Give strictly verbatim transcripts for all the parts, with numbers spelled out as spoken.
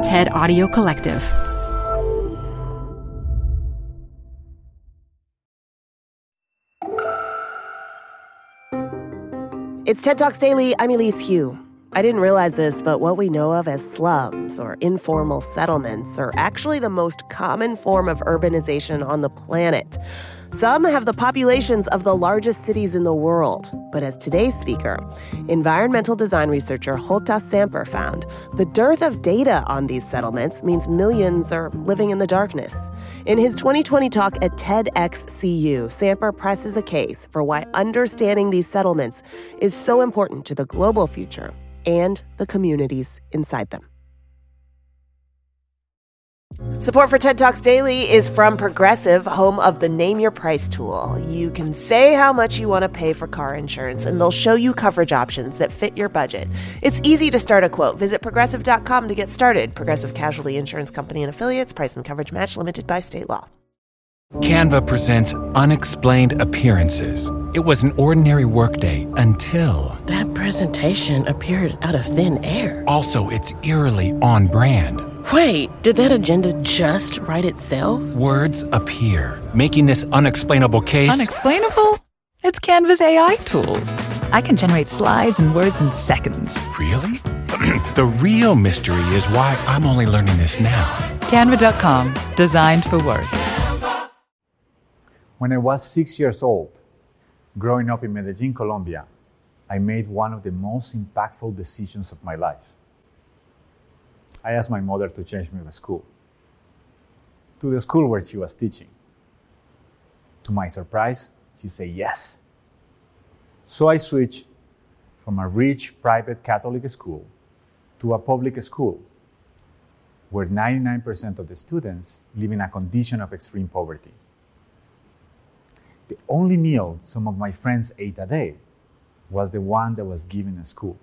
TED Audio Collective. It's TED Talks Daily. I'm Elise Hu. I didn't realize this, but what we know of as slums or informal settlements are actually the most common form of urbanization on the planet. Some have the populations of the largest cities in the world. But as today's speaker, environmental design researcher Holta Samper found, the dearth of data on these settlements means millions are living in the darkness. In his twenty twenty talk at TEDxCU, Samper presses a case for why understanding these settlements is so important to the global future and the communities inside them. Support for TED Talks Daily is from Progressive, home of the Name Your Price tool. You can say how much you want to pay for car insurance, and they'll show you coverage options that fit your budget. It's easy to start a quote. Visit progressive dot com to get started. Progressive Casualty Insurance Company and Affiliates. Price and coverage match limited by state law. Canva presents Unexplained Appearances. It was an ordinary workday until... That presentation appeared out of thin air. Also, it's eerily on brand. Wait, did that agenda just write itself? Words appear, making this unexplainable case... Unexplainable? It's Canva's A I tools. I can generate slides and words in seconds. Really? The real mystery is why I'm only learning this now. Canva dot com, designed for work. When I was six years old, growing up in Medellin, Colombia, I made one of the most impactful decisions of my life. I asked my mother to change me to school, to the school where she was teaching. To my surprise, she said yes. So I switched from a rich private Catholic school to a public school where ninety-nine percent of the students live in a condition of extreme poverty. The only meal some of my friends ate a day was the one that was given in school.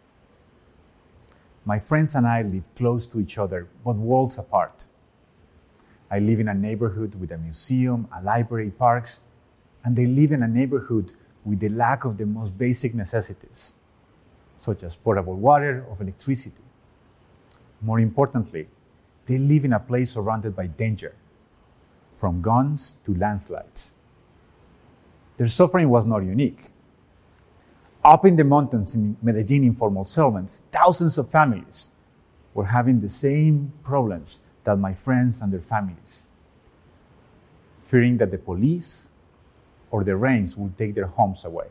My friends and I live close to each other, but worlds apart. I live in a neighborhood with a museum, a library, parks, and they live in a neighborhood with the lack of the most basic necessities, such as potable water or electricity. More importantly, they live in a place surrounded by danger, from guns to landslides. Their suffering was not unique. Up in the mountains in Medellin informal settlements, thousands of families were having the same problems that my friends and their families, fearing that the police or the rains will take their homes away.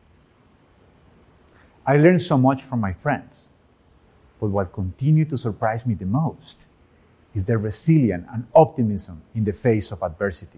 I learned so much from my friends, but what continued to surprise me the most is their resilience and optimism in the face of adversity.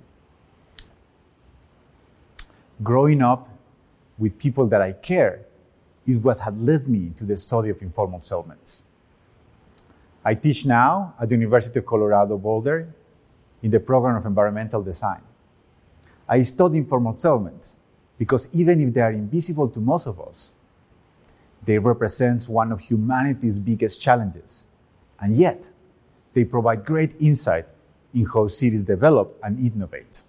Growing up with people that I care is what had led me to the study of informal settlements. I teach now at the University of Colorado Boulder in the program of environmental design. I study informal settlements because even if they are invisible to most of us, they represent one of humanity's biggest challenges, and yet they provide great insight in how cities develop and innovate.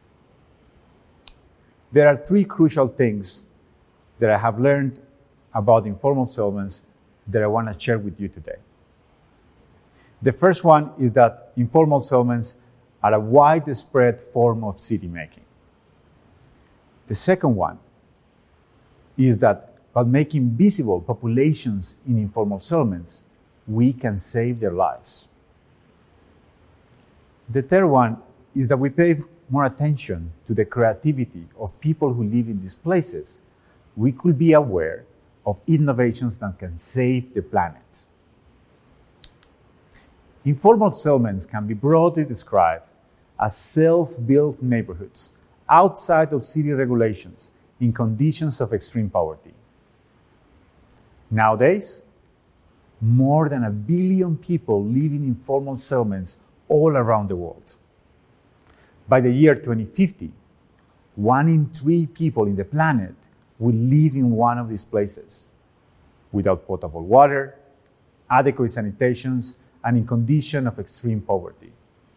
There are three crucial things that I have learned about informal settlements that I want to share with you today. The first one is that informal settlements are a widespread form of city making. The second one is that by making visible populations in informal settlements, we can save their lives. The third one is that we pay more attention to the creativity of people who live in these places, we could be aware of innovations that can save the planet. Informal settlements can be broadly described as self-built neighborhoods outside of city regulations in conditions of extreme poverty. Nowadays, more than a billion people live in informal settlements all around the world. By the year twenty fifty, one in three people in the planet will live in one of these places without potable water, adequate sanitation, and in condition of extreme poverty.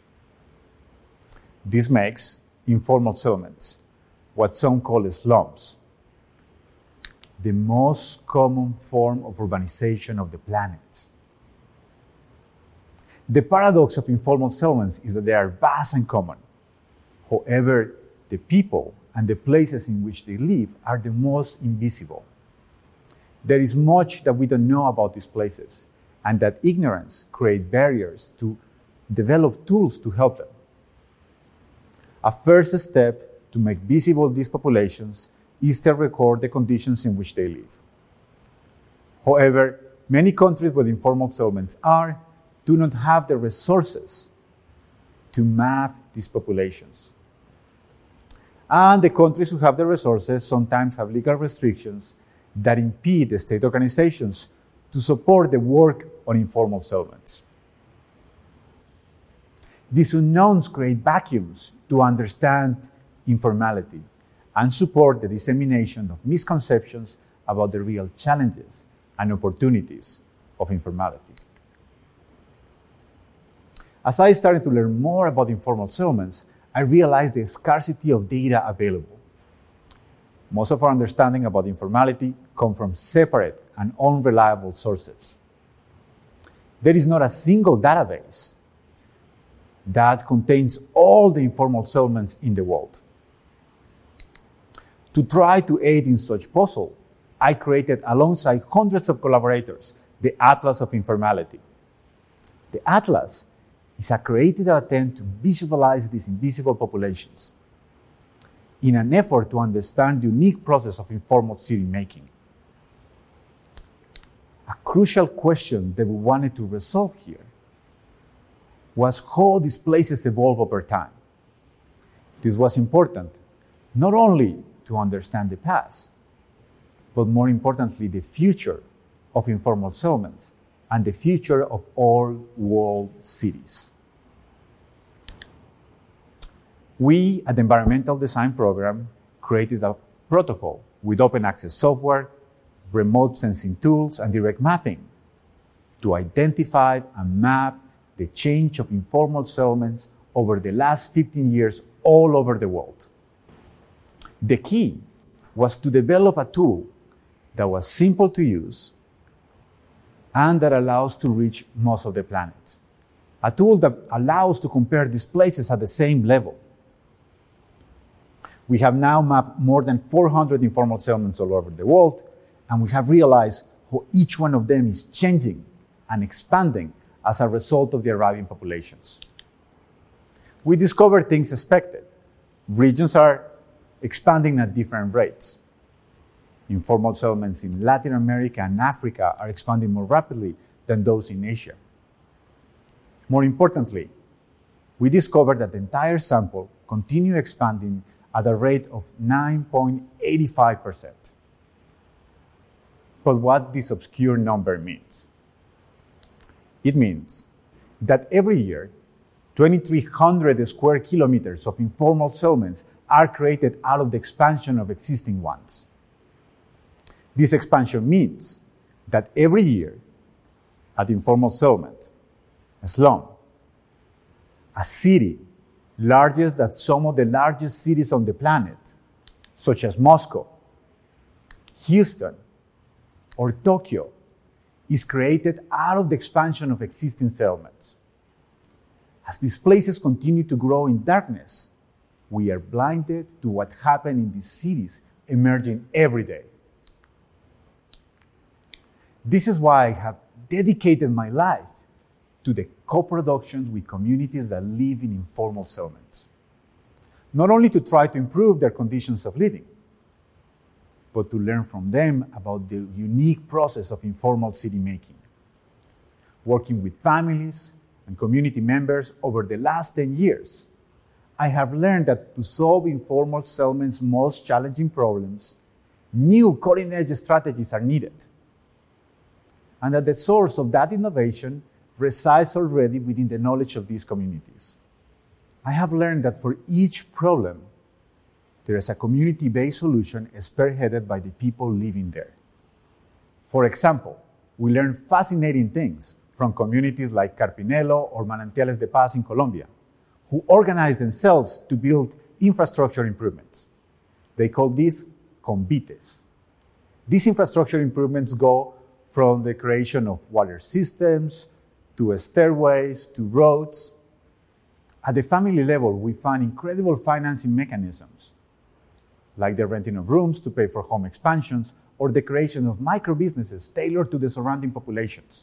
This makes informal settlements, what some call slums, the most common form of urbanization of the planet. The paradox of informal settlements is that they are vast and common. However, the people and the places in which they live are the most invisible. There is much that we don't know about these places, and that ignorance creates barriers to develop tools to help them. A first step to make visible these populations is to record the conditions in which they live. However, many countries where informal settlements are do not have the resources to map these populations. And the countries who have the resources sometimes have legal restrictions that impede the state organizations to support the work on informal settlements. These unknowns create vacuums to understand informality and support the dissemination of misconceptions about the real challenges and opportunities of informality. As I started to learn more about informal settlements, I realized the scarcity of data available. Most of our understanding about informality come from separate and unreliable sources. There is not a single database that contains all the informal settlements in the world. To try to aid in such puzzle, I created, alongside hundreds of collaborators, the Atlas of Informality. The Atlas is a creative attempt to visualize these invisible populations in an effort to understand the unique process of informal city making. A crucial question that we wanted to resolve here was how these places evolve over time. This was important not only to understand the past, but more importantly, the future of informal settlements and the future of all world cities. We at the Environmental Design Program created a protocol with open access software, remote sensing tools, and direct mapping to identify and map the change of informal settlements over the last fifteen years all over the world. The key was to develop a tool that was simple to use and that allows to reach most of the planet. A tool that allows to compare these places at the same level. We have now mapped more than four hundred informal settlements all over the world, and we have realized how each one of them is changing and expanding as a result of the arriving populations. We discovered things expected. Regions are expanding at different rates. Informal settlements in Latin America and Africa are expanding more rapidly than those in Asia. More importantly, we discovered that the entire sample continued expanding at a rate of nine point eight five percent. But what this obscure number means? It means that every year, twenty-three hundred square kilometers of informal settlements are created out of the expansion of existing ones. This expansion means that every year, at informal settlement, a slum, a city larger than some of the largest cities on the planet, such as Moscow, Houston, or Tokyo, is created out of the expansion of existing settlements. As these places continue to grow in darkness, we are blinded to what happened in these cities emerging every day. This is why I have dedicated my life to the co-production with communities that live in informal settlements. Not only to try to improve their conditions of living, but to learn from them about the unique process of informal city making. Working with families and community members over the last ten years, I have learned that to solve informal settlements' most challenging problems, new cutting-edge strategies are needed, and that the source of that innovation resides already within the knowledge of these communities. I have learned that for each problem, there is a community-based solution spearheaded by the people living there. For example, we learn fascinating things from communities like Carpinelo or Manantiales de Paz in Colombia, who organize themselves to build infrastructure improvements. They call these convites. These infrastructure improvements go from the creation of water systems, to stairways, to roads. At the family level, we find incredible financing mechanisms, like the renting of rooms to pay for home expansions, or the creation of micro-businesses tailored to the surrounding populations.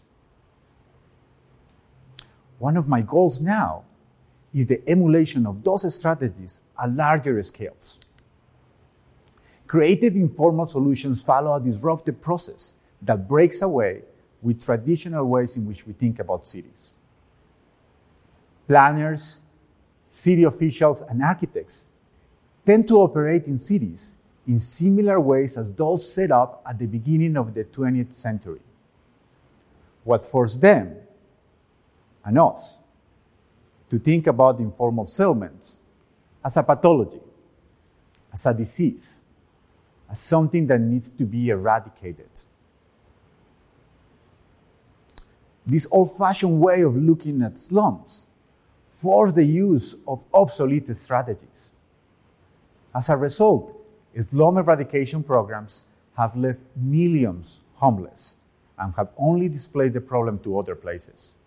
One of my goals now is the emulation of those strategies at larger scales. Creative informal solutions follow a disruptive process that breaks away with traditional ways in which we think about cities. Planners, city officials, and architects tend to operate in cities in similar ways as those set up at the beginning of the twentieth century. What forced them and us to think about informal settlements as a pathology, as a disease, as something that needs to be eradicated. This old-fashioned way of looking at slums forced the use of obsolete strategies. As a result, slum eradication programs have left millions homeless and have only displaced the problem to other places.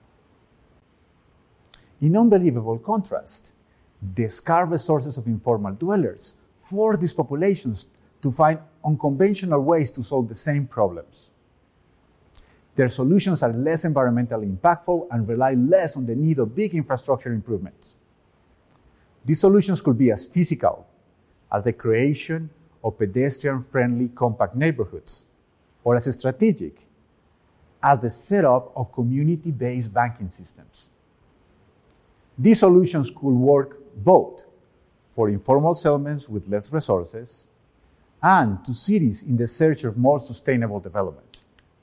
In unbelievable contrast, the scarce resources of informal dwellers force these populations to find unconventional ways to solve the same problems. Their solutions are less environmentally impactful and rely less on the need of big infrastructure improvements. These solutions could be as physical as the creation of pedestrian-friendly compact neighborhoods, or as strategic as the setup of community-based banking systems. These solutions could work both for informal settlements with less resources and to cities in the search of more sustainable development.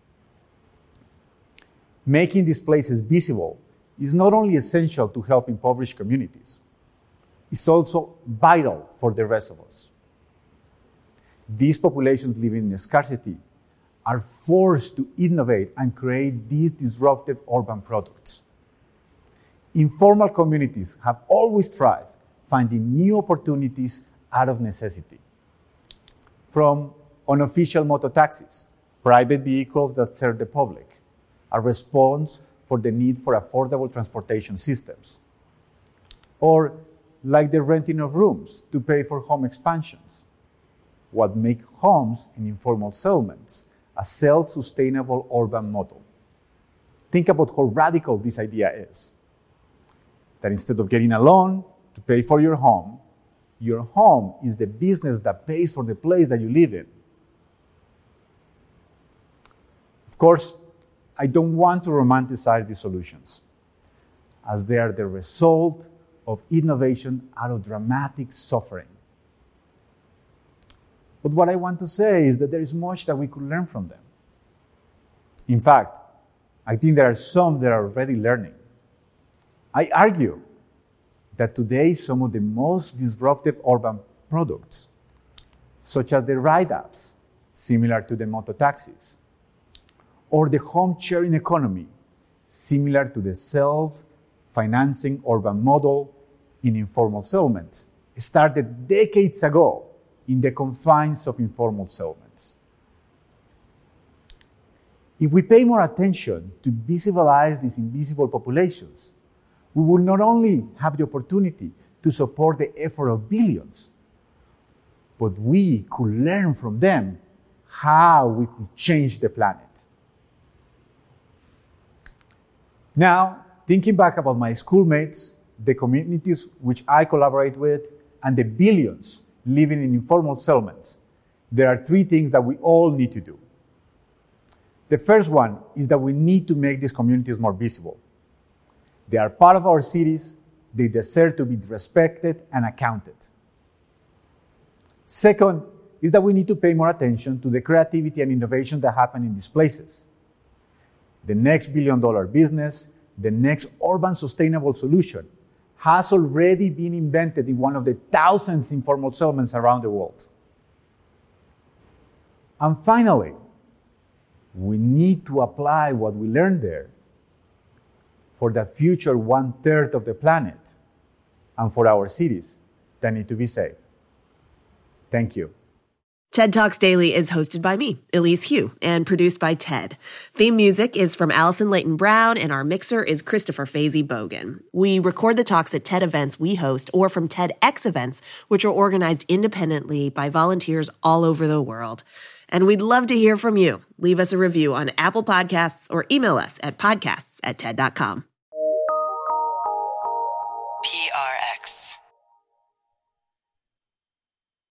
Making these places visible is not only essential to help impoverished communities, it's also vital for the rest of us. These populations living in scarcity are forced to innovate and create these disruptive urban products. Informal communities have always thrived, finding new opportunities out of necessity. From unofficial mototaxis, private vehicles that serve the public, a response for the need for affordable transportation systems, or like the renting of rooms to pay for home expansions, what makes homes in informal settlements a self-sustainable urban model. Think about how radical this idea is. That instead of getting a loan to pay for your home, your home is the business that pays for the place that you live in. Of course, I don't want to romanticize these solutions, as they are the result of innovation out of dramatic suffering. But what I want to say is that there is much that we could learn from them. In fact, I think there are some that are already learning. I argue that today some of the most disruptive urban products, such as the ride apps, similar to the mototaxis, or the home-sharing economy, similar to the self-financing urban model in informal settlements, started decades ago in the confines of informal settlements. If we pay more attention to visualize these invisible populations, we will not only have the opportunity to support the effort of billions, but we could learn from them how we could change the planet. Now, thinking back about my schoolmates, the communities which I collaborate with, and the billions living in informal settlements, there are three things that we all need to do. The first one is that we need to make these communities more visible. They are part of our cities. They deserve to be respected and accounted. Second is that we need to pay more attention to the creativity and innovation that happen in these places. The next billion dollar business, the next urban sustainable solution has already been invented in one of the thousands of informal settlements around the world. And finally, we need to apply what we learned there for the future one-third of the planet and for our cities that need to be saved. Thank you. TED Talks Daily is hosted by me, Elise Hu, and produced by TED. Theme music is from Allison Leighton Brown, and our mixer is Christopher Fazy Bogan. We record the talks at TED events we host or from TEDx events, which are organized independently by volunteers all over the world. And we'd love to hear from you. Leave us a review on Apple Podcasts or email us at podcasts at TED dot com.